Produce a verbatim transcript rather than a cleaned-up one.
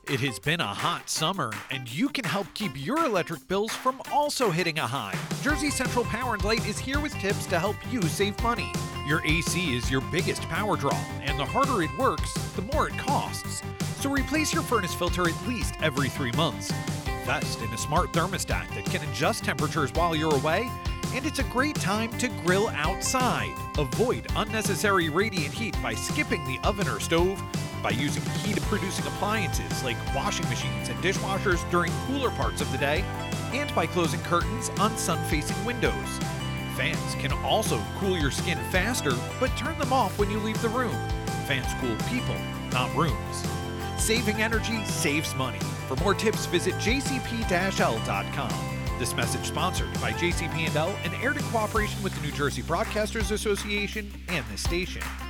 It has been a hot summer, and you can help keep your electric bills from also hitting a high. Jersey Central Power and Light is here with tips to help you save money. Your A C is your biggest power draw, and the harder it works, the more it costs. So replace your furnace filter at least every three months. Invest in a smart thermostat that can adjust temperatures while you're away, and it's a great time to grill outside. Avoid unnecessary radiant heat by skipping the oven or stove, by using heat-producing appliances like washing machines and dishwashers during cooler parts of the day, and by closing curtains on sun-facing windows. Fans can also cool your skin faster, but turn them off when you leave the room. Fans cool people, not rooms. Saving energy saves money. For more tips, visit j c p dash l dot com. This message sponsored by J C P and L and aired in cooperation with the New Jersey Broadcasters Association and this station.